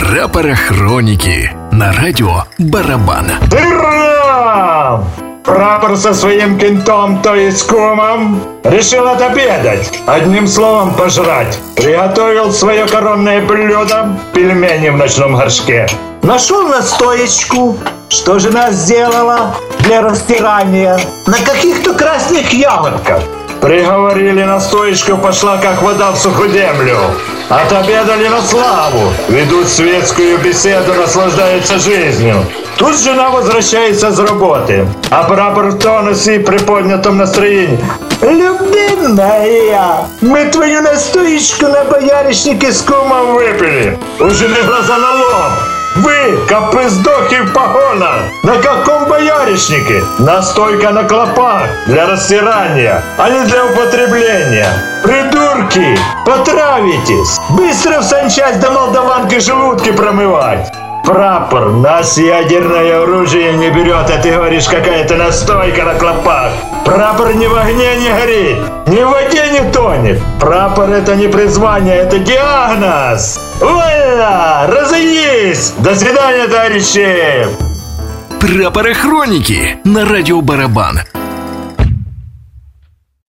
Прапорохроники на радио «Барабан». Ура! Прапор со своим кентом, то есть кумом, решил отобедать, одним словом пожрать. Приготовил свое коронное блюдо — пельмени в ночном горшке. Нашел настоечку, что жена сделала для растирания, на каких-то красных ягодках. Приговорили, настоечка пошла, как вода в сухую землю. Отобедали на славу, ведут светскую беседу, наслаждаются жизнью. Тут жена возвращается с работы, а прапор в тонусе и приподнятом настроении. Любимая, мы твою настоечку на боярышнике с кумом Выпили. У жены глаза на лоб. Вы, капыздохи в погонах, на каком боярышнике? Настойка на клопах для растирания, а не для употребления. Придурки, потравитесь. Быстро в санчасть до молдаванки желудки промывать. Прапор, нас ядерное оружие не берет, а ты говоришь, какая-то настойка на клопах. Прапор ни в огне не горит, ни в воде не тонет. Прапор — это не призвание, это диагноз. Вольно! Разойдись! До свидания, товарищи! Прапорохроники на радио «Барабан».